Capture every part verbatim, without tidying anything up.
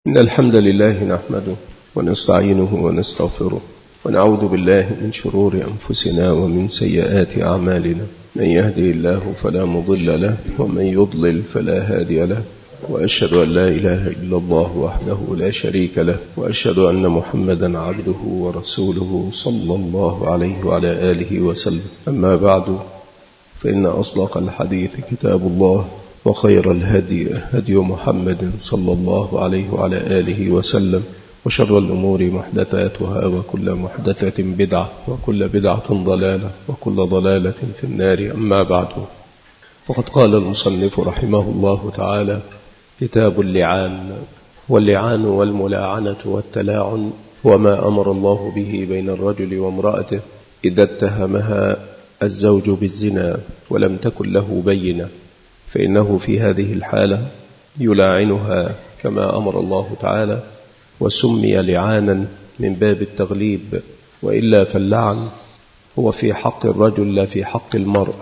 إن الحمد لله نحمده ونستعينه ونستغفره ونعوذ بالله من شرور أنفسنا ومن سيئات أعمالنا. من يهدي الله فلا مضل له ومن يضلل فلا هادي له، وأشهد أن لا إله إلا الله وحده لا شريك له، وأشهد أن محمدا عبده ورسوله صلى الله عليه وعلى آله وسلم. أما بعد، فإن أصدق الحديث كتاب الله، وخير الهدي هدي محمد صلى الله عليه وعلى آله وسلم، وشر الأمور محدثاتها، وكل محدثة بدعة، وكل بدعة ضلالة، وكل ضلالة في النار. أما بعد، فقد قال المصنف رحمه الله تعالى: كتاب اللعان. واللعان والملاعنة والتلاعن وما أمر الله به بين الرجل وامرأته إذا اتهمها الزوج بالزنا ولم تكن له بينة، فإنه في هذه الحالة يلاعنها كما أمر الله تعالى، وسمي لعانا من باب التغليب، وإلا فاللعن هو في حق الرجل لا في حق المرء.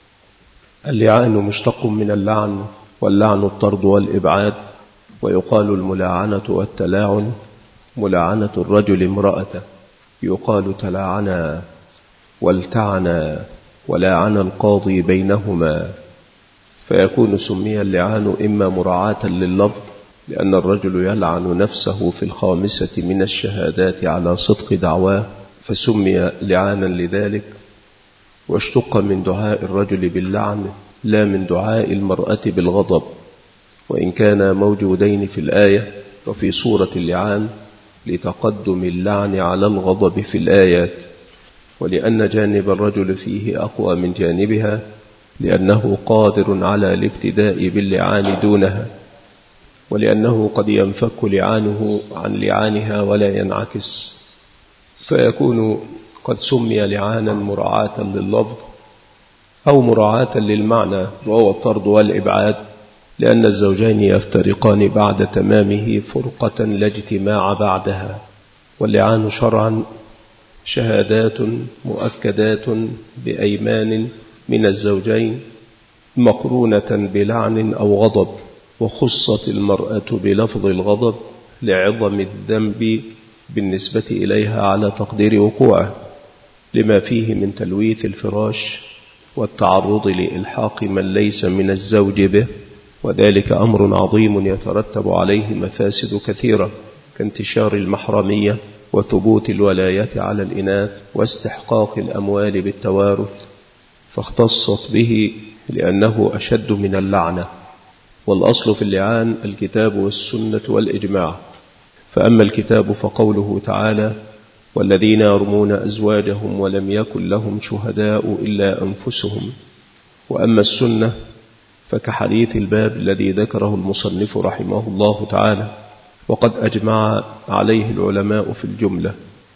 اللعان مشتق من اللعن، واللعن الطرد والإبعاد، ويقال الملاعنة والتلاعن ملاعنة الرجل امرأته، يقال تلاعنا والتعنا ولاعن القاضي بينهما، فيكون سمي اللعان إما مراعاة لللفظ، لأن الرجل يلعن نفسه في الخامسة من الشهادات على صدق دعواه فسمي لعانا لذلك، واشتق من دعاء الرجل باللعن لا من دعاء المرأة بالغضب، وإن كان موجودين في الآية وفي سورة اللعان لتقدم اللعن على الغضب في الآيات، ولأن جانب الرجل فيه أقوى من جانبها، لأنه قادر على الابتداء باللعان دونها، ولأنه قد ينفك لعانه عن لعانها ولا ينعكس، فيكون قد سمي لعانا مراعاة لللفظ أو مراعاة للمعنى، وهو الطرد والإبعاد، لأن الزوجين يفترقان بعد تمامه فرقة لا اجتماع بعدها. واللعان شرعا شهادات مؤكدات بأيمان من الزوجين مقرونة بلعن أو غضب، وخصت المرأة بلفظ الغضب لعظم الذنب بالنسبة إليها على تقدير وقوعه، لما فيه من تلويث الفراش والتعرض لإلحاق من ليس من الزوج به، وذلك أمر عظيم يترتب عليه مفاسد كثيرة، كانتشار المحرمية وثبوت الولاية على الإناث واستحقاق الأموال بالتوارث، فاختصت به لأنه أشد من اللعنة. والأصل في اللعان الكتاب والسنة والإجماع. فأما الكتاب فقوله تعالى: والذين يرمون أزواجهم ولم يكن لهم شهداء إلا أنفسهم. وأما السنة فكحديث الباب الذي ذكره المصنف رحمه الله تعالى، وقد أجمع عليه العلماء في الجملة.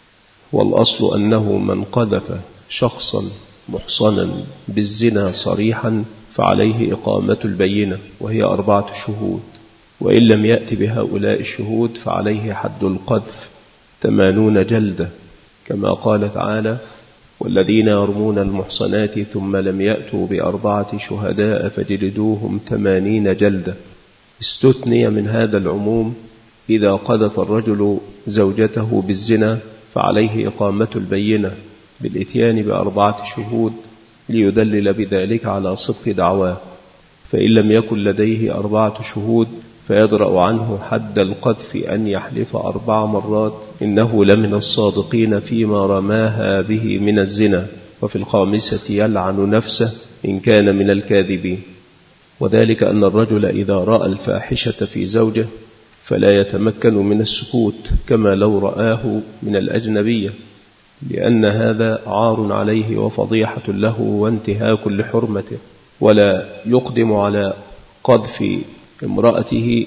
والأصل أنه من قذف شخصا محصنا بالزنا صريحا فعليه إقامة البينة، وهي أربعة شهود، وإن لم يأت بهؤلاء الشهود فعليه حد القذف ثمانون جلدة، كما قال تعالى: والذين يرمون المحصنات ثم لم يأتوا بأربعة شهداء فجلدوهم ثمانين جلدة. استثني من هذا العموم إذا قذف الرجل زوجته بالزنا فعليه إقامة البينة بالإتيان بأربعة شهود، ليدلل بذلك على صدق دعواه، فإن لم يكن لديه أربعة شهود فيدرأ عنه حد القذف أن يحلف أربع مرات إنه لمن الصادقين فيما رماها به من الزنا، وفي الخامسة يلعن نفسه إن كان من الكاذبين. وذلك أن الرجل إذا رأى الفاحشة في زوجه فلا يتمكن من السكوت كما لو رآه من الأجنبية، لأن هذا عار عليه وفضيحة له وانتهاك لحرمته، ولا يقدم على قذف امرأته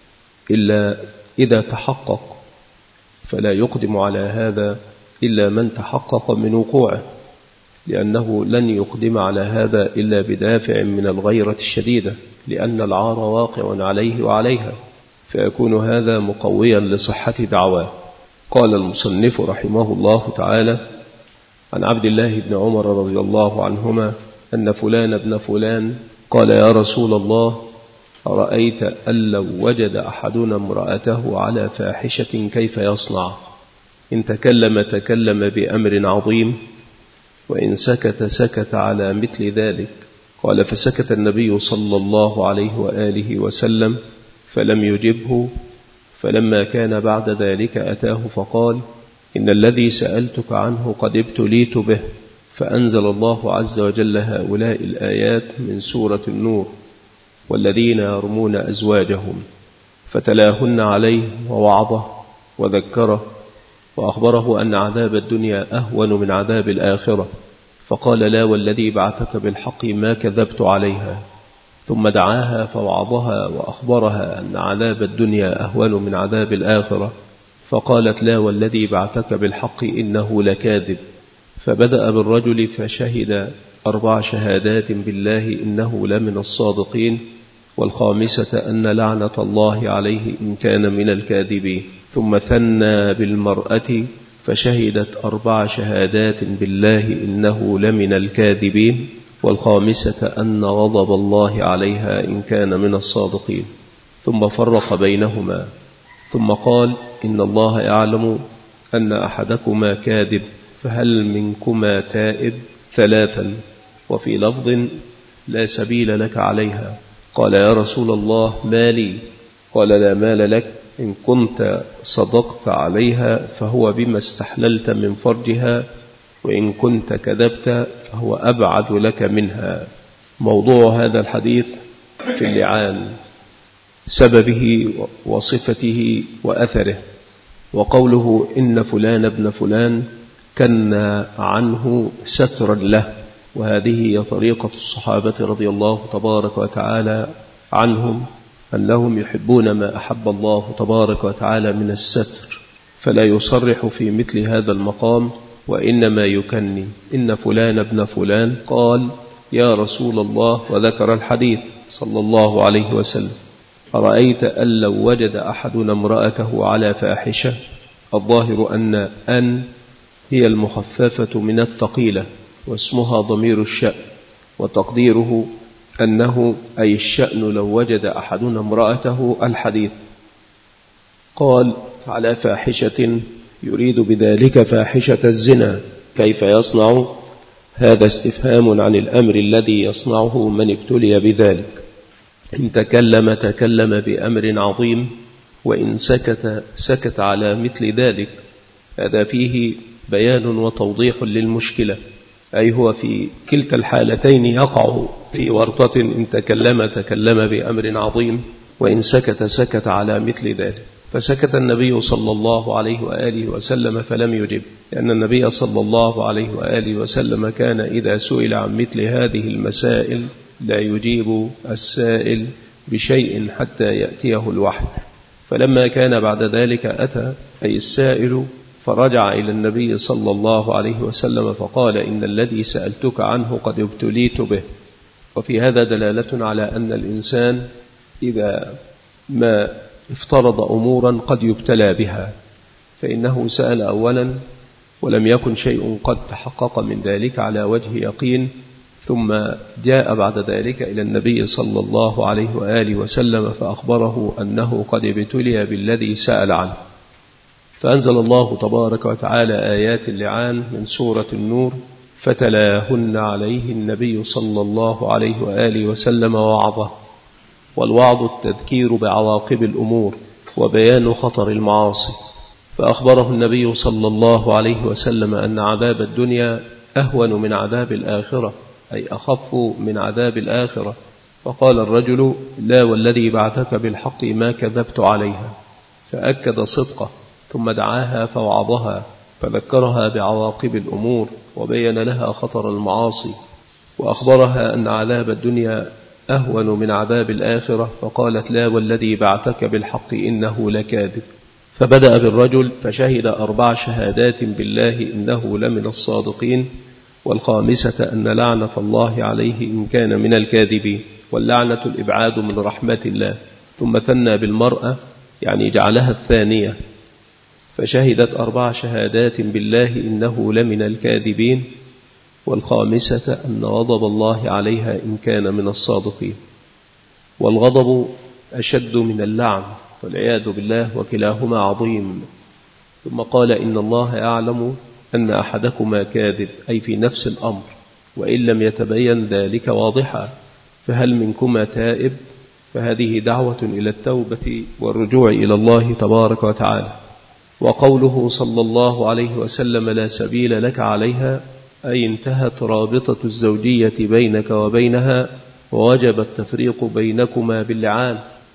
إلا إذا تحقق، فلا يقدم على هذا إلا من تحقق من وقوعه، لأنه لن يقدم على هذا إلا بدافع من الغيرة الشديدة، لأن العار واقع عليه وعليها، فيكون هذا مقويا لصحة دعواه. قال المصنف رحمه الله تعالى: عن عبد الله بن عمر رضي الله عنهما أن فلان ابن فلان قال: يا رسول الله، أرأيت أن لو وجد أحدنا امرأته على فاحشة كيف يصنع؟ إن تكلم تكلم بأمر عظيم، وإن سكت سكت على مثل ذلك. قال: فسكت النبي صلى الله عليه وآله وسلم فلم يجبه. فلما كان بعد ذلك أتاه فقال: إن الذي سألتك عنه قد ابتليت به. فأنزل الله عز وجل هؤلاء الآيات من سورة النور: والذين يرمون أزواجهم، فتلاهن عليه ووعظه وذكره وأخبره أن عذاب الدنيا أهون من عذاب الآخرة، فقال: لا والذي بعثك بالحق ما كذبت عليها. ثم دعاها فوعظها وأخبرها أن عذاب الدنيا أهون من عذاب الآخرة، فقالت: لا والذي بعثك بالحق إنه لكاذب. فبدأ بالرجل فشهد أربع شهادات بالله إنه لمن الصادقين، والخامسة أن لعنة الله عليه إن كان من الكاذبين. ثم ثنى بالمرأة فشهدت أربع شهادات بالله إنه لمن الكاذبين، والخامسة أن غضب الله عليها إن كان من الصادقين. ثم فرق بينهما، ثم قال: إن الله يعلم أن أحدكما كاذب، فهل منكما تائب؟ ثلاثا. وفي لفظ: لا سبيل لك عليها. قال: يا رسول الله ما لي؟ قال: لا مال لك، إن كنت صدقت عليها فهو بما استحللت من فرجها، وإن كنت كذبت فهو أبعد لك منها. موضوع هذا الحديث في اللعان، سببه وصفته وأثره. وقوله إن فلان ابن فلان كان عنه سترا له، وهذه هي طريقة الصحابة رضي الله تبارك وتعالى عنهم، أنهم يحبون ما أحب الله تبارك وتعالى من الستر، فلا يصرح في مثل هذا المقام، وإنما يكني: إن فلان ابن فلان قال يا رسول الله، وذكر الحديث صلى الله عليه وسلم: أرأيت أن لو وجد أحدنا امرأته على فاحشة. الظاهر أن أن هي المخففة من الثقيلة، واسمها ضمير الشأن، وتقديره أنه أي الشأن لو وجد أحدنا امرأته. الحديث قال على فاحشة يريد بذلك فاحشة الزنا. كيف يصنع؟ هذا استفهام عن الأمر الذي يصنعه من ابتلي بذلك. إن تكلم تكلم بأمر عظيم، وإن سكت سكت على مثل ذلك. هذا فيه بيان وتوضيح للمشكلة، أي هو في كلتا الحالتين يقع في ورطة: إن تكلم تكلم بأمر عظيم، وإن سكت سكت على مثل ذلك. فسكت النبي صلى الله عليه وآله وسلم فلم يجب، لأن النبي صلى الله عليه وآله وسلم كان إذا سئل عن مثل هذه المسائل لا يجيب السائل بشيء حتى يأتيه الوحي. فلما كان بعد ذلك أتى أي السائل، فرجع إلى النبي صلى الله عليه وسلم فقال: إن الذي سألتك عنه قد ابتليت به. وفي هذا دلالة على أن الإنسان إذا ما افترض أمورا قد يبتلى بها، فإنه سأل أولا ولم يكن شيء قد تحقق من ذلك على وجه يقين، ثم جاء بعد ذلك إلى النبي صلى الله عليه وآله وسلم فأخبره أنه قد ابتلي بالذي سأل عنه. فأنزل الله تبارك وتعالى آيات اللعان من سورة النور: فتلاهن عليه النبي صلى الله عليه وآله وسلم ووعظه. والوعظ التذكير بعواقب الأمور وبيان خطر المعاصي. فأخبره النبي صلى الله عليه وسلم أن عذاب الدنيا أهون من عذاب الآخرة، أي أخف من عذاب الآخرة. فقال الرجل: لا والذي بعثك بالحق ما كذبت عليها. فأكد صدقه، ثم دعاها فوعظها، فذكرها بعواقب الأمور وبين لها خطر المعاصي، وأخبرها أن عذاب الدنيا أهون من عذاب الآخرة. فقالت: لا والذي بعثك بالحق إنه لكاذب. فبدأ بالرجل فشهد أربع شهادات بالله إنه لمن الصادقين، والخامسة أن لعنة الله عليه إن كان من الكاذبين، واللعنة الإبعاد من رحمة الله. ثم ثنى بالمرأة، يعني جعلها الثانية، فشهدت أربع شهادات بالله إنه لمن الكاذبين، والخامسة أن غضب الله عليها إن كان من الصادقين. والغضب أشد من اللعن والعياذ بالله، وكلاهما عظيم. ثم قال إن الله يعلم أن أحدكما كاذب، أي في نفس الأمر، وإن لم يتبين ذلك واضحا، فهل منكما تائب؟ فهذه دعوة إلى التوبة والرجوع إلى الله تبارك وتعالى. وقوله صلى الله عليه وسلم لا سبيل لك عليها، أي انتهت رابطة الزوجية بينك وبينها ووجب التفريق بينكما باللعان.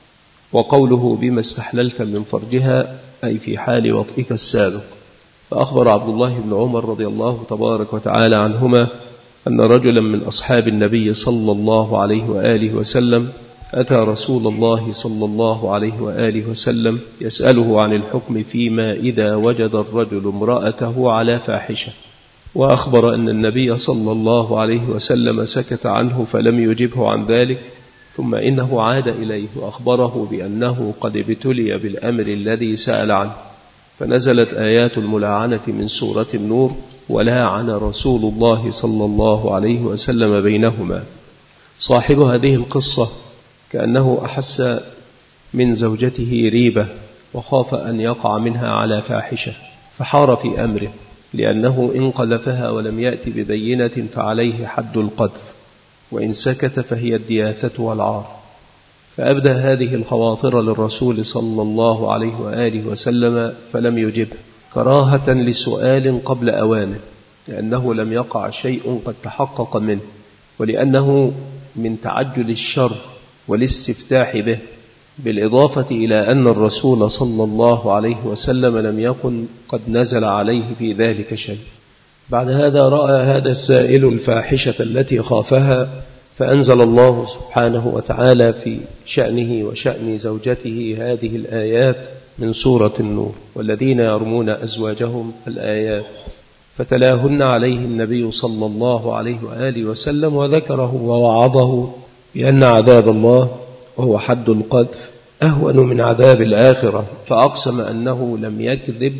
وقوله بما استحللت من فرجها، أي في حال وطئك السابق. فأخبر عبد الله بن عمر رضي الله تبارك وتعالى عنهما أن رجلا من أصحاب النبي صلى الله عليه وآله وسلم أتى رسول الله صلى الله عليه وآله وسلم يسأله عن الحكم فيما إذا وجد الرجل امرأته على فاحشة، وأخبر أن النبي صلى الله عليه وسلم سكت عنه فلم يجبه عن ذلك، ثم إنه عاد إليه وأخبره بأنه قد ابتلي بالأمر الذي سأل عنه، فنزلت آيات الملاعنة من سورة النور: ولاعن رسول الله صلى الله عليه وسلم بينهما. صاحب هذه القصة كأنه أحس من زوجته ريبة وخاف أن يقع منها على فاحشة، فحار في أمره، لأنه إن قذفها ولم يأتي ببينة فعليه حد القذف، وإن سكت فهي الدياثة والعار. فأبدى هذه الخواطر للرسول صلى الله عليه وآله وسلم فلم يجبه، كراهة لسؤال قبل أوانه، لأنه لم يقع شيء قد تحقق منه، ولأنه من تعجل الشر والاستفتاح به، بالإضافة إلى أن الرسول صلى الله عليه وسلم لم يكن قد نزل عليه في ذلك شيء. بعد هذا رأى هذا السائل الفاحشة التي خافها، فأنزل الله سبحانه وتعالى في شأنه وشأن زوجته هذه الآيات من سورة النور: والذين يرمون أزواجهم الآيات، فتلاهن عليه النبي صلى الله عليه وآله وسلم، وذكره ووعظه بأن عذاب الله وهو حد القذف أهون من عذاب الآخرة، فأقسم أنه لم يكذب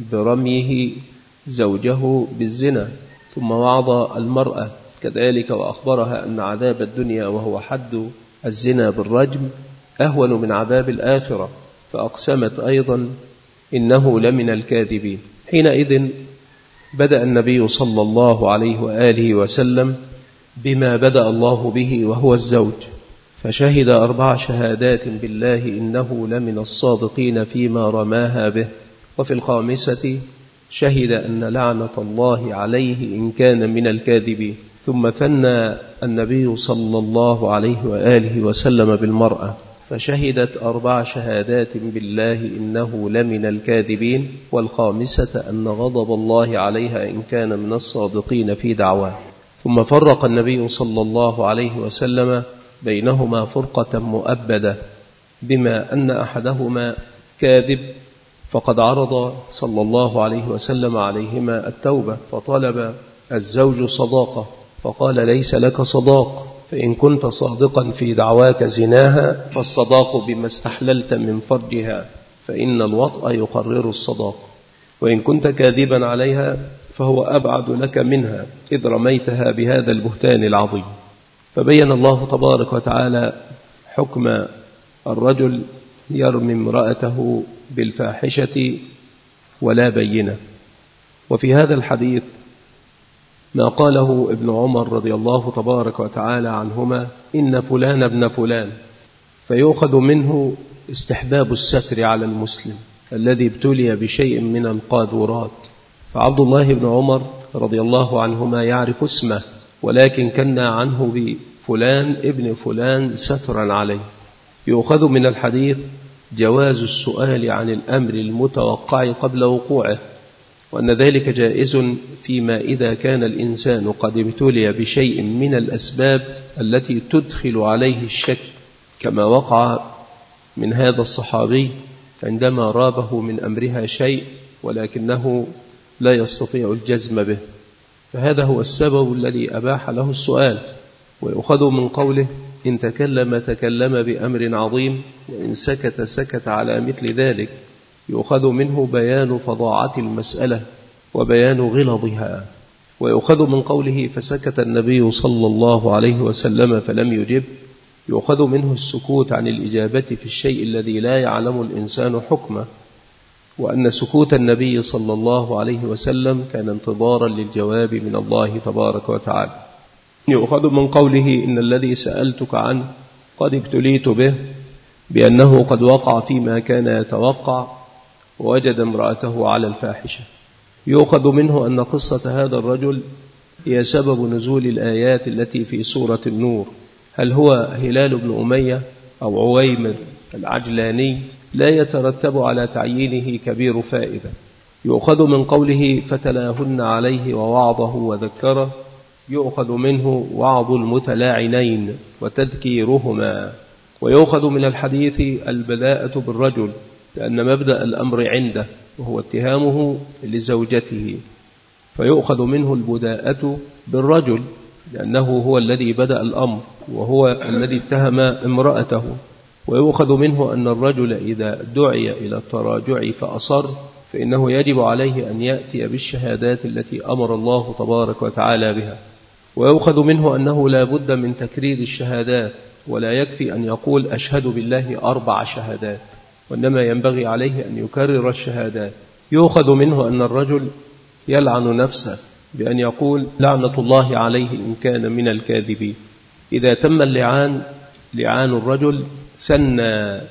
برميه زوجه بالزنا. ثم وعظ المرأة كذلك وأخبرها أن عذاب الدنيا وهو حد الزنا بالرجم أهون من عذاب الآخرة، فأقسمت أيضا إنه لمن الكاذبين. حينئذ بدأ النبي صلى الله عليه وآله وسلم بما بدأ الله به وهو الزوج، فشهد أربع شهادات بالله إنه لمن الصادقين فيما رماها به، وفي الخامسة شهد أن لعنة الله عليه إن كان من الكاذبين. ثم ثنى النبي صلى الله عليه وآله وسلم بالمرأة، فشهدت أربع شهادات بالله إنه لمن الكاذبين، والخامسة أن غضب الله عليها إن كان من الصادقين في دعواه. ثم فرق النبي صلى الله عليه وسلم بينهما فرقة مؤبدة، بما أن أحدهما كاذب، فقد عرض صلى الله عليه وسلم عليهما التوبة، فطلب الزوج صداقة، فقال ليس لك صداق، فإن كنت صادقا في دعواك زناها فالصداق بما استحللت من فرجها، فإن الوطأ يقرر الصداق، وإن كنت كاذبا عليها فهو أبعد لك منها إذ رميتها بهذا البهتان العظيم. فبين الله تبارك وتعالى حكم الرجل يرمي امرأته بالفاحشة ولا بينة. وفي هذا الحديث ما قاله ابن عمر رضي الله تبارك وتعالى عنهما: إن فلان ابن فلان، فيؤخذ منه استحباب الستر على المسلم الذي ابتلي بشيء من القاذورات. فعبد الله بن عمر رضي الله عنهما يعرف اسمه، ولكن كنا عنه بفلان ابن فلان سترا عليه. يؤخذ من الحديث جواز السؤال عن الأمر المتوقع قبل وقوعه، وأن ذلك جائز فيما إذا كان الإنسان قد ابتلي بشيء من الأسباب التي تدخل عليه الشك، كما وقع من هذا الصحابي عندما رابه من أمرها شيء ولكنه لا يستطيع الجزم به، فهذا هو السبب الذي أباح له السؤال. ويؤخذ من قوله: إن تكلم تكلم بأمر عظيم، وإن سكت سكت على مثل ذلك. يؤخذ منه بيان فظاعة المسألة وبيان غلظها. ويؤخذ من قوله: فسكت النبي صلى الله عليه وسلم فلم يجب، يؤخذ منه السكوت عن الإجابة في الشيء الذي لا يعلم الإنسان حكمه، وأن سكوت النبي صلى الله عليه وسلم كان انتظارا للجواب من الله تبارك وتعالى. يؤخذ من قوله إن الذي سألتك عنه قد ابتليت به، بأنه قد وقع فيما كان يتوقع ووجد امرأته على الفاحشة. يؤخذ منه أن قصة هذا الرجل هي سبب نزول الآيات التي في سورة النور. هل هو هلال بن أمية أو عويمر العجلاني؟ لا يترتب على تعيينه كبير فائدة. يؤخذ من قوله فتلاهن عليه ووعظه وذكره، يؤخذ منه وعظ المتلاعنين وتذكيرهما. ويؤخذ من الحديث البداءة بالرجل، لأن مبدأ الأمر عنده وهو اتهامه لزوجته، فيؤخذ منه البداءة بالرجل لأنه هو الذي بدأ الأمر وهو الذي اتهم امرأته. ويؤخذ منه أن الرجل إذا دعي إلى التراجع فأصر فإنه يجب عليه أن يأتي بالشهادات التي أمر الله تبارك وتعالى بها. ويؤخذ منه أنه لا بد من تكرير الشهادات، ولا يكفي أن يقول أشهد بالله أربع شهادات، وإنما ينبغي عليه أن يكرر الشهادات. يؤخذ منه أن الرجل يلعن نفسه بأن يقول لعنة الله عليه إن كان من الكاذبين. إذا تم اللعان لعان الرجل ثنى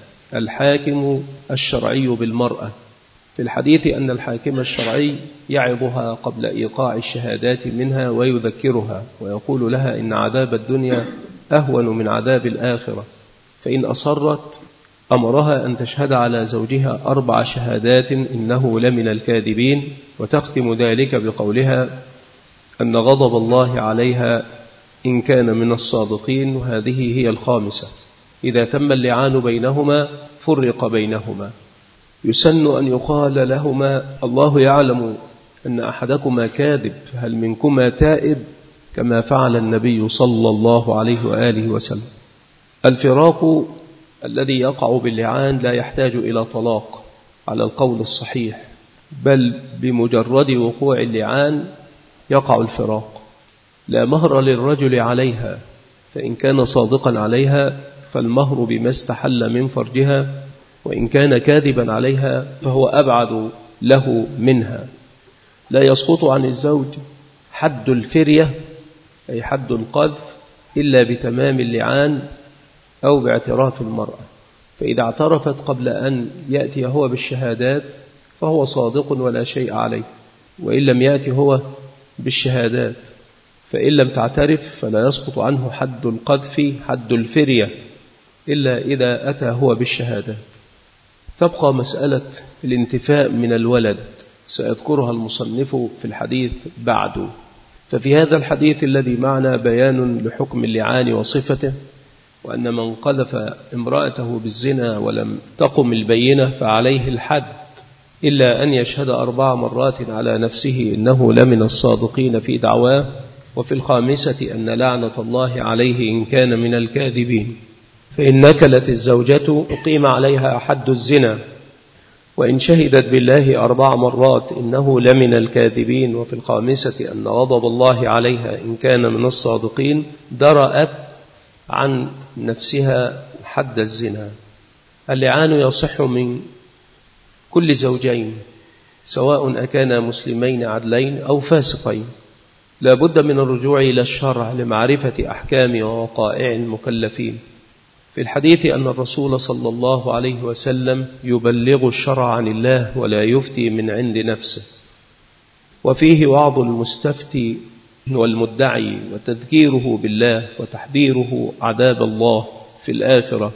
الحاكم الشرعي بالمرأة. في الحديث أن الحاكم الشرعي يعظها قبل إيقاع الشهادات منها ويذكرها ويقول لها إن عذاب الدنيا أهون من عذاب الآخرة، فإن أصرت أمرها أن تشهد على زوجها أربع شهادات إنه لمن الكاذبين، وتختم ذلك بقولها أن غضب الله عليها إن كان من الصادقين، وهذه هي الخامسة. إذا تم اللعان بينهما فرق بينهما. يسن أن يقال لهما الله يعلم أن أحدكما كاذب، هل منكما تائب، كما فعل النبي صلى الله عليه وآله وسلم. الفراق الذي يقع باللعان لا يحتاج إلى طلاق على القول الصحيح، بل بمجرد وقوع اللعان يقع الفراق. لا مهر للرجل عليها، فإن كان صادقا عليها فالمهر بما استحل من فرجها، وإن كان كاذبا عليها فهو أبعد له منها. لا يسقط عن الزوج حد الفرية أي حد القذف إلا بتمام اللعان أو باعتراف المرأة. فإذا اعترفت قبل أن يأتي هو بالشهادات فهو صادق ولا شيء عليه، وإن لم يأتي هو بالشهادات فإن لم تعترف فلا يسقط عنه حد القذف حد الفرية إلا إذا أتى هو بالشهادات. تبقى مسألة الانتفاء من الولد سيذكرها المصنف في الحديث بعد. ففي هذا الحديث الذي معنا بيان لحكم اللعان وصفته، وأن من قذف امرأته بالزنا ولم تقم البينة فعليه الحد إلا أن يشهد أربع مرات على نفسه إنه لمن الصادقين في دعواه، وفي الخامسة أن لعنة الله عليه إن كان من الكاذبين. فإن نكلت الزوجة أقيم عليها حد الزنا، وإن شهدت بالله أربع مرات إنه لمن الكاذبين، وفي الخامسة أن غضب الله عليها إن كان من الصادقين، درأت عن نفسها حد الزنا. اللعان يصح من كل زوجين سواء أكانا مسلمين عدلين أو فاسقين. لا بد من الرجوع إلى الشرع لمعرفة أحكام ووقائع المكلفين. في الحديث أن الرسول صلى الله عليه وسلم يبلغ الشرع عن الله ولا يفتي من عند نفسه، وفيه وعظ المستفتي والمدعي وتذكيره بالله وتحذيره عذاب الله في الآخرة،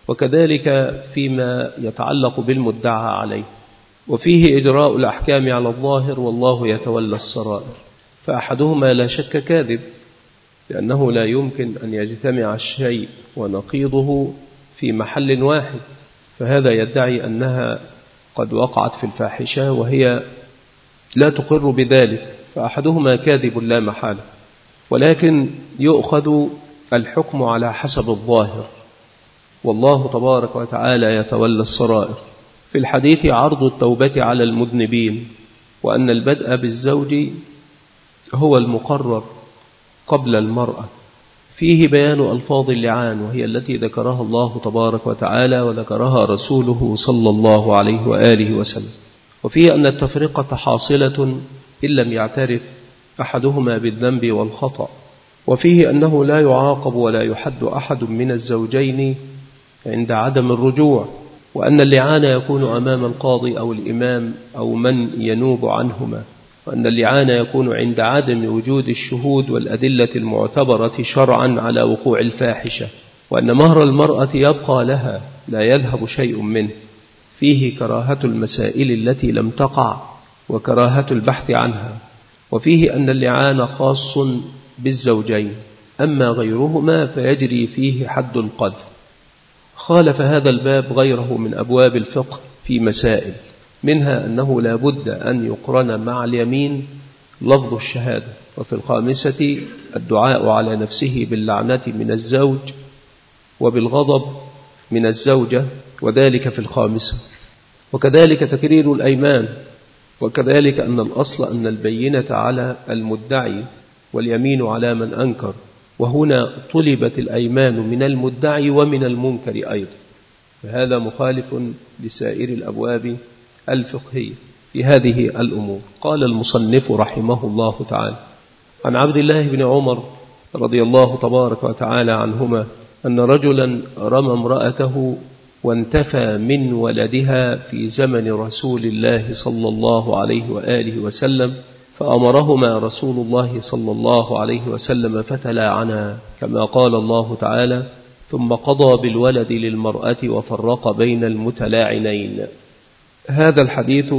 وكذلك فيما يتعلق بالمدعى عليه. وفيه إجراء الأحكام على الظاهر والله يتولى السرائر. فأحدهما لا شك كاذب، لأنه لا يمكن أن يجتمع الشيء ونقيضه في محل واحد، فهذا يدعي أنها قد وقعت في الفاحشة وهي لا تقر بذلك، فأحدهما كاذب لا محالة. ولكن يؤخذ الحكم على حسب الظاهر، والله تبارك وتعالى يتولى السرائر. في الحديث عرض التوبة على المذنبين، وأن البدء بالزوج هو المقرر قبل المرأة، فيه بيان ألفاظ اللعان، وهي التي ذكرها الله تبارك وتعالى وذكرها رسوله صلى الله عليه وآله وسلم. وفيه أن التفرقة حاصلة إن لم يعترف أحدهما بالذنب والخطأ. وفيه أنه لا يعاقب ولا يحد أحد من الزوجين عند عدم الرجوع، وأن اللعان يكون أمام القاضي أو الإمام أو من ينوب عنهما، وأن اللعان يكون عند عدم وجود الشهود والأدلة المعتبرة شرعا على وقوع الفاحشة، وأن مهر المرأة يبقى لها لا يذهب شيء منه. فيه كراهة المسائل التي لم تقع وكراهة البحث عنها. وفيه أن اللعان خاص بالزوجين، أما غيرهما فيجري فيه حد القذف. خالف هذا الباب غيره من أبواب الفقه في مسائل، منها أنه لا بد أن يقرن مع اليمين لفظ الشهادة، وفي الخامسة الدعاء على نفسه باللعنة من الزوج وبالغضب من الزوجة، وذلك في الخامسة. وكذلك تكرير الأيمان، وكذلك أن الأصل أن البينة على المدعي واليمين على من أنكر، وهنا طلبت الأيمان من المدعي ومن المنكر أيضا، فهذا مخالف لسائر الأبواب الفقهية في هذه الأمور. قال المصنف رحمه الله تعالى: عن عبد الله بن عمر رضي الله تبارك وتعالى عنهما أن رجلا رمى امرأته وانتفى من ولدها في زمن رسول الله صلى الله عليه وآله وسلم، فأمرهما رسول الله صلى الله عليه وسلم فتلاعنا، كما قال الله تعالى: ثم قضى بالولد للمرأة وفرق بين المتلاعنين. هذا الحديث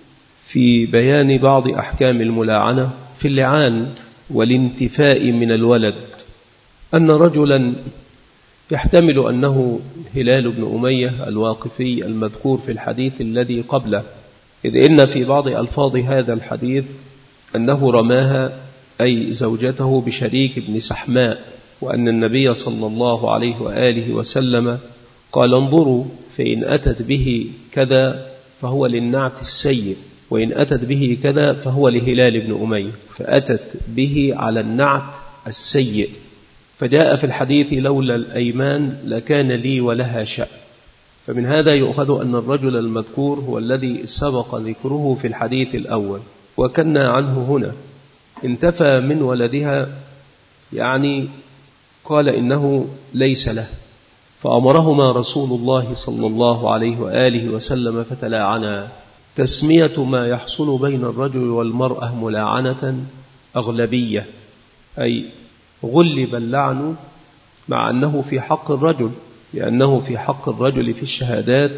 في بيان بعض أحكام الملاعنة في اللعان والانتفاء من الولد. أن رجلا يحتمل أنه هلال بن أمية الواقفي المذكور في الحديث الذي قبله، إذ إن في بعض ألفاظ هذا الحديث أنه رماها أي زوجته بشريك بن سحماء، وأن النبي صلى الله عليه وآله وسلم قال: انظروا فإن أتت به كذا فهو للنعت السيء، وإن أتت به كذا فهو لهلال بن أمية، فأتت به على النعت السيء. فجاء في الحديث: لولا الأيمان لكان لي ولها شأن. فمن هذا يؤخذ أن الرجل المذكور هو الذي سبق ذكره في الحديث الأول، وكنا عنه هنا. انتفى من ولدها يعني قال إنه ليس له، فأمرهما رسول الله صلى الله عليه وآله وسلم فتلاعنا. تسمية ما يحصل بين الرجل والمرأة ملاعنة أغلبية، أي غلب اللعن مع أنه في حق الرجل، لأنه في حق الرجل في الشهادات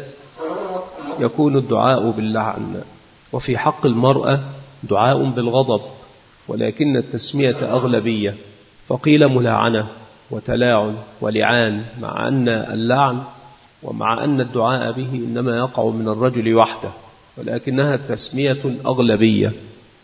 يكون الدعاء باللعن، وفي حق المرأة دعاء بالغضب، ولكن التسمية أغلبية، فقيل ملاعنة وتلاعن ولعان، مع أن اللعن ومع أن الدعاء به إنما يقع من الرجل وحده، ولكنها تسمية أغلبية.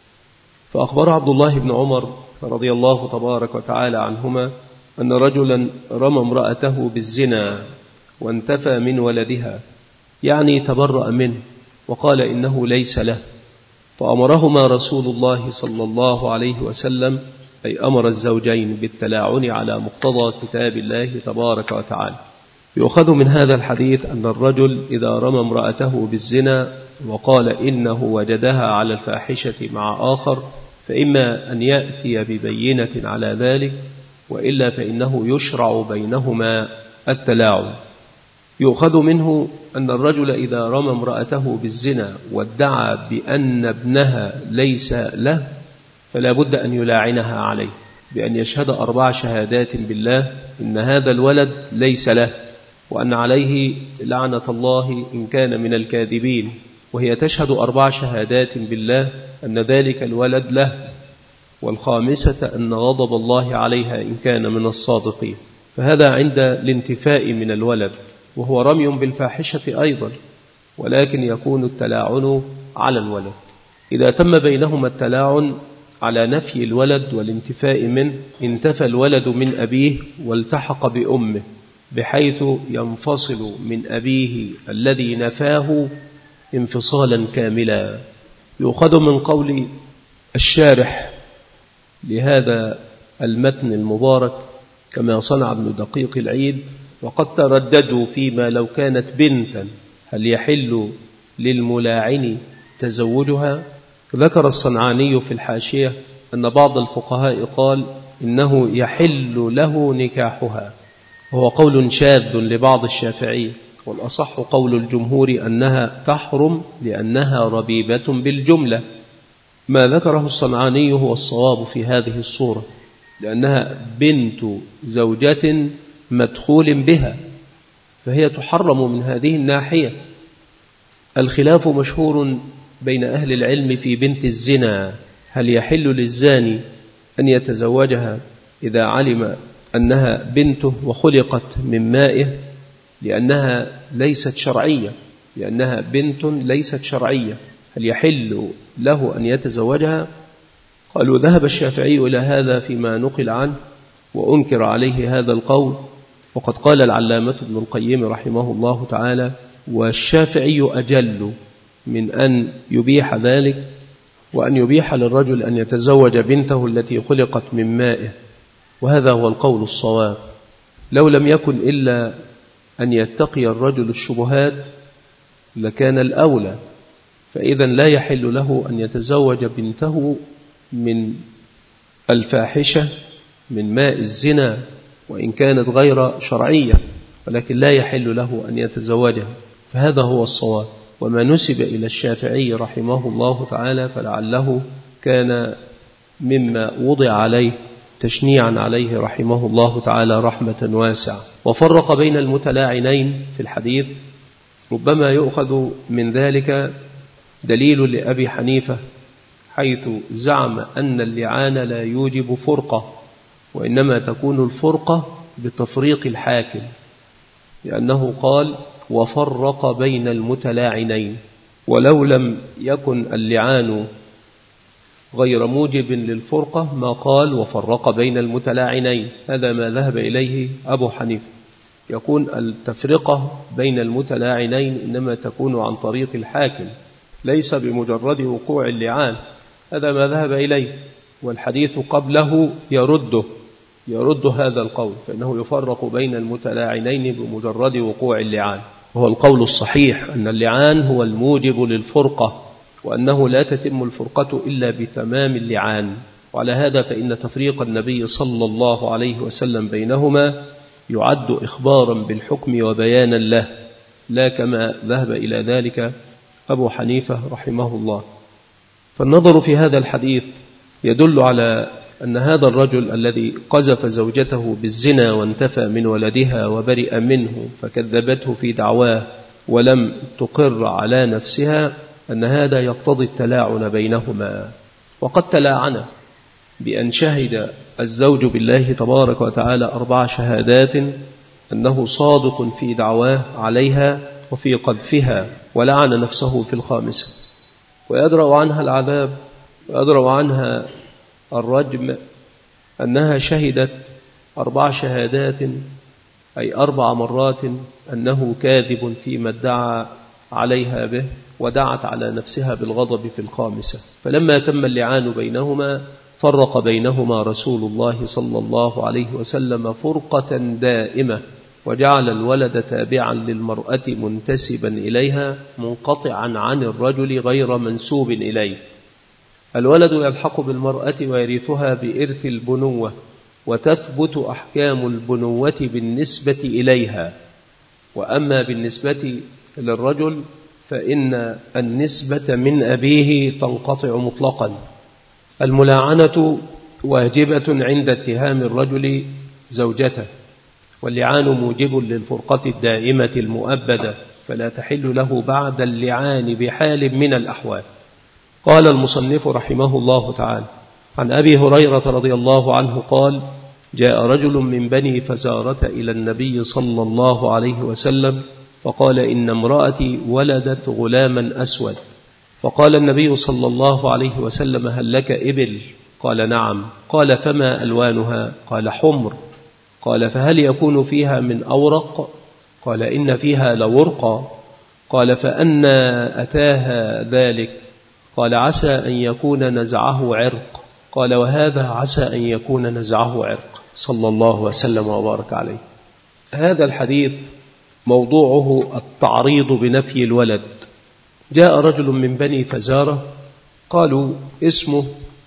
فأخبر عبد الله بن عمر رضي الله تبارك وتعالى عنهما أن رجلا رمى امرأته بالزنا وانتفى من ولدها، يعني تبرأ منه وقال إنه ليس له، فأمرهما رسول الله صلى الله عليه وسلم، أي أمر الزوجين بالتلاعن على مقتضى كتاب الله تبارك وتعالى. يؤخذ من هذا الحديث أن الرجل إذا رمى امرأته بالزنا وقال إنه وجدها على الفاحشة مع آخر، فإما أن يأتي ببينة على ذلك، وإلا فإنه يشرع بينهما التلاعن. يؤخذ منه أن الرجل إذا رمى امرأته بالزنا وادعى بأن ابنها ليس له، فلا بد أن يلاعنها عليه بأن يشهد أربع شهادات بالله إن هذا الولد ليس له، وأن عليه لعنة الله إن كان من الكاذبين، وهي تشهد أربع شهادات بالله أن ذلك الولد له، والخامسة أن غضب الله عليها إن كان من الصادقين. فهذا عند الانتفاء من الولد، وهو رمي بالفاحشة أيضا، ولكن يكون التلاعن على الولد. إذا تم بينهما التلاعن على نفي الولد والانتفاء منه، انتفى الولد من أبيه والتحق بأمه، بحيث ينفصل من أبيه الذي نفاه انفصالا كاملا. يؤخذ من قول الشارح لهذا المتن المبارك كما صنع ابن دقيق العيد. وقد ترددوا فيما لو كانت بنتا هل يحل للملاعن تزوجها. ذكر الصنعاني في الحاشية أن بعض الفقهاء قال إنه يحل له نكاحها، وهو قول شاذ لبعض الشافعية، والأصح قول الجمهور أنها تحرم لأنها ربيبة بالجملة. ما ذكره الصنعاني هو الصواب في هذه الصورة، لأنها بنت زوجة مدخول بها، فهي تحرم من هذه الناحية. الخلاف مشهور بين أهل العلم في بنت الزنا، هل يحل للزاني أن يتزوجها إذا علم أنها بنته وخلقت من مائه، لأنها ليست شرعية، لأنها بنت ليست شرعية، هل يحل له أن يتزوجها؟ قالوا ذهب الشافعي إلى هذا فيما نقل عنه، وأنكر عليه هذا القول. وقد قال العلامة ابن القيم رحمه الله تعالى: والشافعي أجل من أن يبيح ذلك، وأن يبيح للرجل أن يتزوج بنته التي خلقت من مائه، وهذا هو القول الصواب. لو لم يكن إلا أن يتقي الرجل الشبهات لكان الأولى، فإذا لا يحل له أن يتزوج بنته من الفاحشة من ماء الزنا، وإن كانت غير شرعية، ولكن لا يحل له أن يتزوجها، فهذا هو الصواب. وما نسب إلى الشافعي رحمه الله تعالى فلعله كان مما وضع عليه تشنيعا عليه رحمه الله تعالى رحمة واسعة. وفرق بين المتلاعنين في الحديث، ربما يؤخذ من ذلك دليل لأبي حنيفة حيث زعم أن اللعان لا يوجب فرقة، وإنما تكون الفرقة بتفريق الحاكم، لأنه قال: وفرق بين المتلاعنين. ولو لم يكن اللعان غير موجب للفرقة ما قال وفرق بين المتلاعنين. هذا ما ذهب إليه أبو حنيفة، يكون التفرقة بين المتلاعنين إنما تكون عن طريق الحاكم، ليس بمجرد وقوع اللعان. هذا ما ذهب إليه، والحديث قبله يرده يرد هذا القول، فإنه يفرق بين المتلاعنين بمجرد وقوع اللعان. وهو القول الصحيح أن اللعان هو الموجب للفرقة، وأنه لا تتم الفرقة إلا بتمام اللعان. وعلى هذا فإن تفريق النبي صلى الله عليه وسلم بينهما يعد إخبارا بالحكم وبيانا له، لا كما ذهب إلى ذلك أبو حنيفة رحمه الله. فالنظر في هذا الحديث يدل على أن هذا الرجل الذي قذف زوجته بالزنا وانتفى من ولدها وبرئ منه فكذبته في دعواه ولم تقر على نفسها، أن هذا يقتضي التلاعن بينهما. وقد تلاعن بأن شهد الزوج بالله تبارك وتعالى أربع شهادات أنه صادق في دعواه عليها وفي قذفها، ولعن نفسه في الخامسة، ويدرأ عنها العذاب ويدرأ عنها الرجم أنها شهدت أربع شهادات، أي أربع مرات أنه كاذب فيما ادعى عليها به، ودعت على نفسها بالغضب في الخامسة. فلما تم اللعان بينهما فرق بينهما رسول الله صلى الله عليه وسلم فرقة دائمة، وجعل الولد تابعا للمرأة منتسبا إليها منقطعا عن الرجل غير منسوب إليه. الولد يلحق بالمرأة ويرثها بإرث البنوة، وتثبت أحكام البنوة بالنسبة إليها. وأما بالنسبة للرجل فإن النسبة من أبيه تنقطع مطلقا. الملاعنة واجبة عند اتهام الرجل زوجته، واللعان موجب للفرقة الدائمة المؤبدة، فلا تحل له بعد اللعان بحال من الأحوال. قال المصنف رحمه الله تعالى: عن أبي هريرة رضي الله عنه قال: جاء رجل من بني فزارة إلى النبي صلى الله عليه وسلم فقال: إن امرأتي ولدت غلاما أسود. فقال النبي صلى الله عليه وسلم: هل لك إبل؟ قال: نعم. قال: فما ألوانها؟ قال: حمر. قال: فهل يكون فيها من أورق؟ قال: إن فيها لورقا. قال: فأنى أتاها ذلك؟ قال: عسى أن يكون نزعه عرق. قال وهذا عسى أن يكون نزعه عرق، صلى الله وسلم وبارك عليه. هذا الحديث موضوعه التعريض بنفي الولد. جاء رجل من بني فزارة قالوا اسمه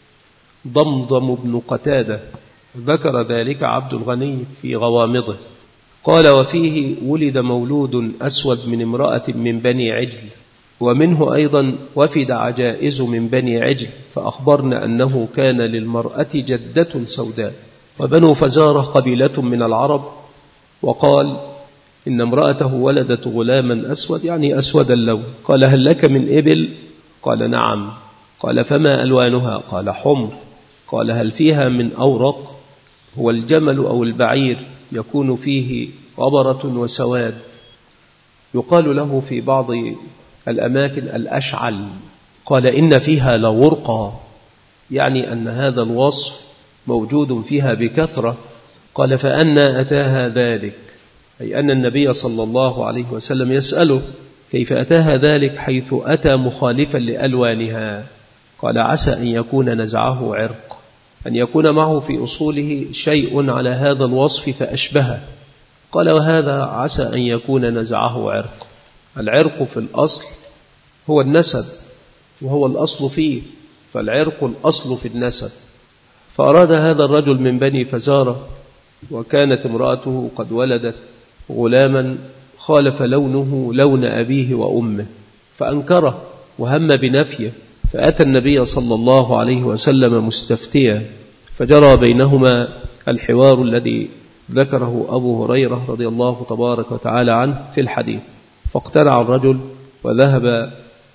ضمضم بن قتادة، ذكر ذلك عبد الغني في غوامضه، قال وفيه ولد مولود أسود من امرأة من بني عجل، ومنه أيضا وفد عجائز من بني عجل، فأخبرنا أنه كان للمرأة جدة سوداء. وبنو فزارة قبيلة من العرب، وقال إن امرأته ولدت غلاما أسود يعني أسود اللون. قال هل لك من إبل؟ قال نعم. قال فما ألوانها؟ قال حمر. قال هل فيها من أورق؟ هو الجمل أو البعير يكون فيه غبرة وسواد، يقال له في بعض الأماكن الأشعل. قال إن فيها لورقا، يعني أن هذا الوصف موجود فيها بكثرة. قال فأنا أتاها ذلك، أي أن النبي صلى الله عليه وسلم يسأله كيف أتاها ذلك حيث أتى مخالفا لألوانها. قال عسى أن يكون نزعه عرق، أن يكون معه في أصوله شيء على هذا الوصف فأشبهه. قال وهذا عسى أن يكون نزعه عرق. العرق في الأصل هو النسب، وهو الأصل فيه، فالعرق الأصل في النسب. فأراد هذا الرجل من بني فزارة وكانت امرأته قد ولدت غلاما خالف لونه لون أبيه وأمه، فأنكره وهم بنفيه، فأتى النبي صلى الله عليه وسلم مستفتيا، فجرى بينهما الحوار الذي ذكره أبو هريرة رضي الله تبارك وتعالى عنه في الحديث. فاقتنع الرجل وذهب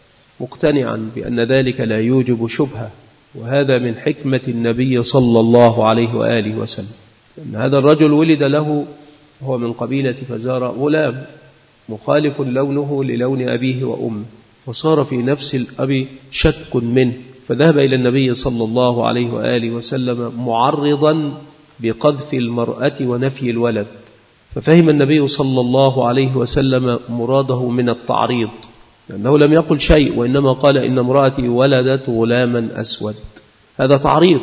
مقتنعا بأن ذلك لا يوجب شبهة، وهذا من حكمة النبي صلى الله عليه وآله وسلم، أن هذا الرجل ولد له هو من قبيلة فزارة غلام مخالف لونه للون أبيه وأمه، وصار في نفس الأب شك منه، فذهب إلى النبي صلى الله عليه وآله وسلم معرضا بقذف المرأة ونفي الولد. ففهم النبي صلى الله عليه وسلم مراده من التعريض، لأنه لم يقل شيء، وإنما قال إن امرأتي ولدت غلاما أسود. هذا تعريض،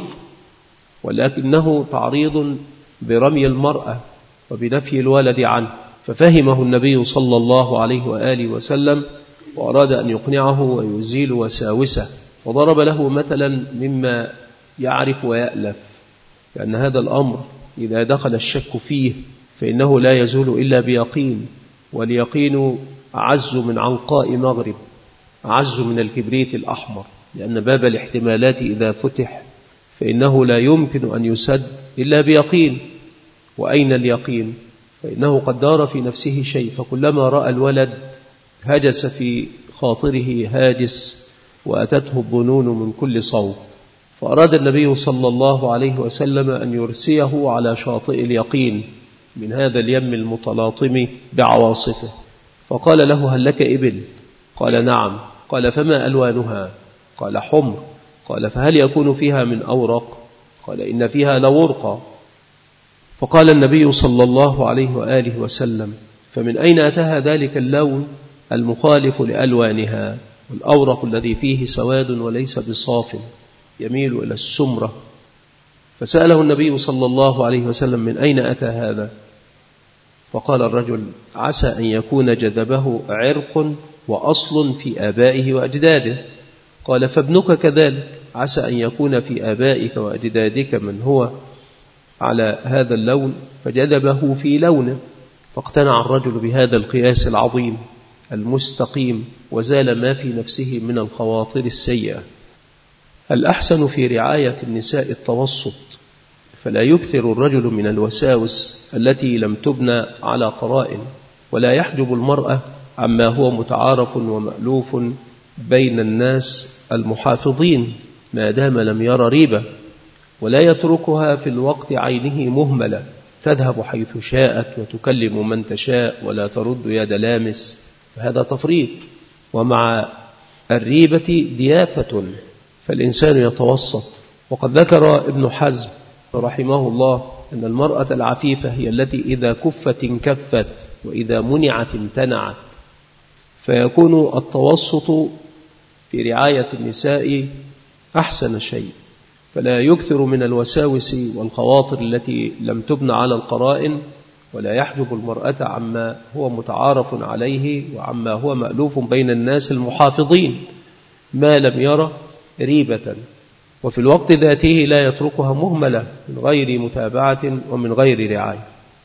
ولكنه تعريض برمي المرأة وبنفي الولد عنه. ففهمه النبي صلى الله عليه وآله وسلم وأراد أن يقنعه ويزيل وساوسه، وضرب له مثلا مما يعرف ويألف، لأن هذا الأمر إذا دخل الشك فيه فإنه لا يزول إلا بيقين، واليقين أعز من عنقاء مغرب، أعز من الكبريت الأحمر، لأن باب الاحتمالات إذا فتح فإنه لا يمكن أن يسد إلا بيقين. وأين اليقين؟ فإنه قد دار في نفسه شيء، فكلما رأى الولد هجس في خاطره هاجس وأتته الظنون من كل صوب. فأراد النبي صلى الله عليه وسلم أن يرسيه على شاطئ اليقين من هذا اليم المتلاطم بعواصفه، فقال له هل لك إبل؟ قال نعم. قال فما ألوانها؟ قال حمر. قال فهل يكون فيها من أورق؟ قال إن فيها لورقا. فقال النبي صلى الله عليه وآله وسلم فمن أين أتاها ذلك اللون المخالف لألوانها، والأورق الذي فيه سواد وليس بصاف يميل إلى السمرة؟ فسأله النبي صلى الله عليه وسلم من أين أتى هذا؟ فقال الرجل عسى أن يكون جذبه عرق وأصل في آبائه وأجداده. قال فابنك كذلك، عسى أن يكون في آبائك وأجدادك من هو على هذا اللون فجذبه في لونه. فاقتنع الرجل بهذا القياس العظيم المستقيم، وزال ما في نفسه من الخواطر السيئة. الأحسن في رعاية النساء التوسط، فلا يكثر الرجل من الوساوس التي لم تبنى على قرائن، ولا يحجب المرأة عما هو متعارف ومألوف بين الناس المحافظين ما دام لم يرى ريبة، ولا يتركها في الوقت عينه مهملة تذهب حيث شاءت وتكلم من تشاء ولا ترد يد لامس، فهذا تفريط. ومع الريبة ضيافة، فالإنسان يتوسط. وقد ذكر ابن حزم رحمه الله أن المرأة العفيفة هي التي إذا كفت انكفت وإذا منعت امتنعت، فيكون التوسط في رعاية النساء أحسن شيء. فلا يكثر من الوساوس والخواطر التي لم تبنى على القرائن، ولا يحجب المرأة عما هو متعارف عليه وعما هو مألوف بين الناس المحافظين ما لم يرى ريبة، وفي الوقت ذاته لا يتركها مهملة من غير متابعة ومن غير رعاية.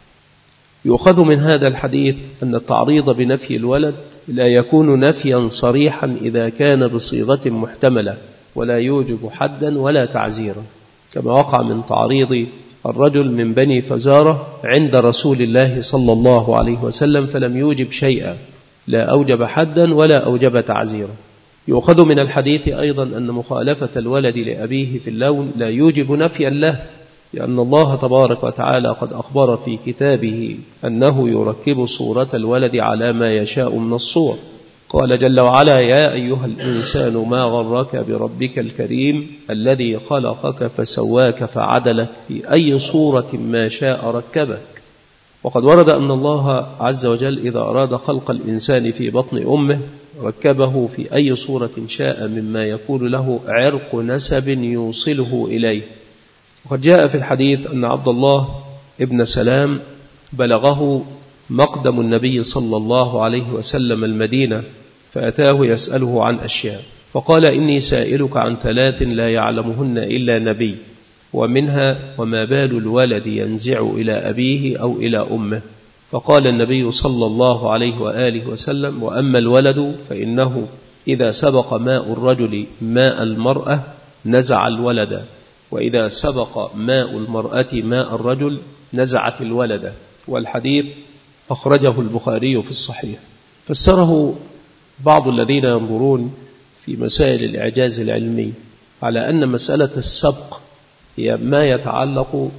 يؤخذ من هذا الحديث أن التعريض بنفي الولد لا يكون نفيا صريحا إذا كان بصيغة محتملة، ولا يوجب حدا ولا تعزيرا، كما وقع من تعريض الرجل من بني فزارة عند رسول الله صلى الله عليه وسلم فلم يوجب شيئا، لا أوجب حدا ولا أوجب تعزيرا. يؤخذ من الحديث أيضا أن مخالفة الولد لأبيه في اللون لا يوجب نفيا له، لأن الله تبارك وتعالى قد أخبر في كتابه أنه يركب صورة الولد على ما يشاء من الصور. قال جل وعلا: يا أيها الإنسان ما غرك بربك الكريم الذي خلقك فسواك فعدلك في أي صورة ما شاء ركبك. وقد ورد أن الله عز وجل إذا أراد خلق الإنسان في بطن أمه ركبه في أي صورة شاء، مما يكون له عرق نسب يوصله إليه. وقد جاء في الحديث أن عبد الله ابن سلام بلغه مقدم النبي صلى الله عليه وسلم المدينة، فأتاه يسأله عن أشياء، فقال: إني سائلك عن ثلاث لا يعلمهن إلا نبي، ومنها وما بال الولد ينزع إلى أبيه أو إلى أمه. فقال النبي صلى الله عليه وآله وسلم: وأما الولد فإنه إذا سبق ماء الرجل ماء المرأة نزع الولد، وإذا سبق ماء المرأة ماء الرجل نزعت الولد. والحديث أخرجه البخاري في الصحيح. فسره بعض الذين ينظرون في مسائل الإعجاز العلمي على أن مسألة السبق هي ما يتعلق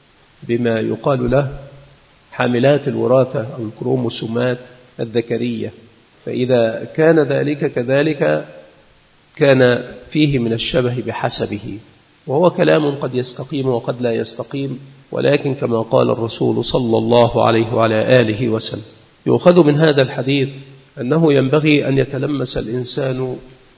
بما يقال له حاملات الوراثة أو الكروموسومات الذكرية، فإذا كان ذلك كذلك كان فيه من الشبه بحسبه، وهو كلام قد يستقيم وقد لا يستقيم، ولكن كما قال الرسول صلى الله عليه وعلى آله وسلم. يؤخذ من هذا الحديث أنه ينبغي أن يتلمس الإنسان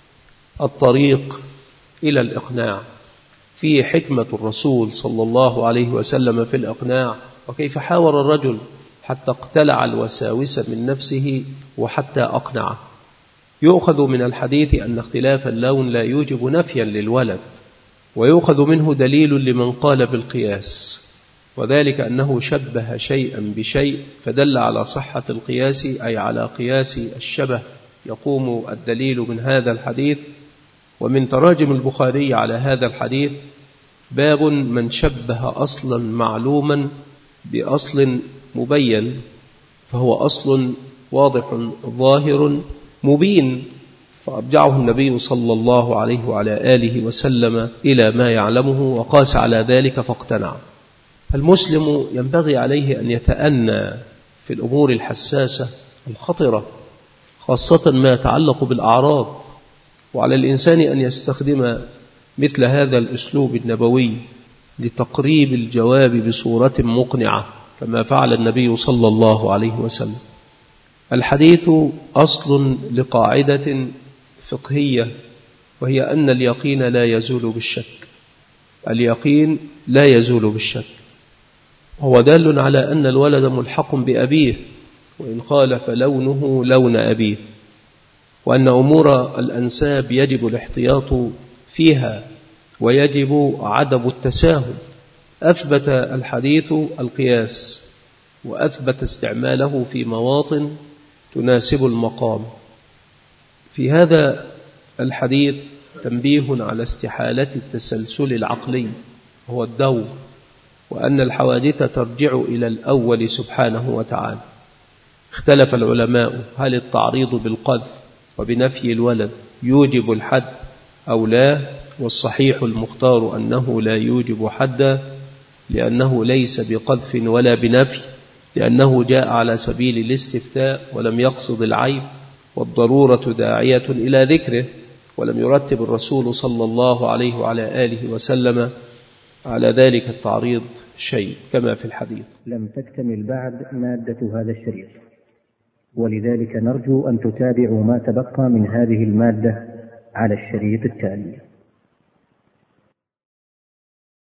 الطريق إلى الإقناع، فيه حكمة الرسول صلى الله عليه وسلم في الإقناع، وكيف حاور الرجل حتى اقتلع الوساوس من نفسه وحتى أقنعه. يؤخذ من الحديث أن اختلاف اللون لا يوجب نفيا للولد، ويؤخذ منه دليل لمن قال بالقياس، وذلك أنه شبه شيئا بشيء فدل على صحة القياس، أي على قياس الشبه. يقوم الدليل من هذا الحديث. ومن تراجم البخاري على هذا الحديث باب من شبه أصلا معلوما بأصل مبين، فهو أصل واضح ظاهر مبين، فأرجعه النبي صلى الله عليه وعلى آله وسلم إلى ما يعلمه وقاس على ذلك فاقتنع. المسلم ينبغي عليه أن يتأنى في الأمور الحساسة الخطرة، خاصة ما يتعلق بالأعراض، وعلى الإنسان أن يستخدم مثل هذا الأسلوب النبوي لتقريب الجواب بصورة مقنعة كما فعل النبي صلى الله عليه وسلم. الحديث أصل لقاعدة فقهية، وهي أن اليقين لا يزول بالشك. اليقين لا يزول بالشك، هو دال على أن الولد ملحق بأبيه وإن خالف لونه لون أبيه، وأن أمور الأنساب يجب الاحتياط فيها ويجب عدم التساهل. أثبت الحديث القياس، وأثبت استعماله في مواطن تناسب المقام. في هذا الحديث تنبيه على استحالة التسلسل العقلي هو الدور، وأن الحوادث ترجع إلى الأول سبحانه وتعالى. اختلف العلماء هل التعريض بالقذف وبنفي الولد يوجب الحد أو لا، والصحيح المختار أنه لا يوجب حدا، لأنه ليس بقذف ولا بنفي، لأنه جاء على سبيل الاستفتاء ولم يقصد العيب، والضرورة داعية إلى ذكره، ولم يرتب الرسول صلى الله عليه وعلى آله وسلم على ذلك التعريض شيء كما في الحديث. لم تكتمل بعد مادة هذا الشريط، ولذلك نرجو أن تتابعوا ما تبقى من هذه المادة على الشريط التالي.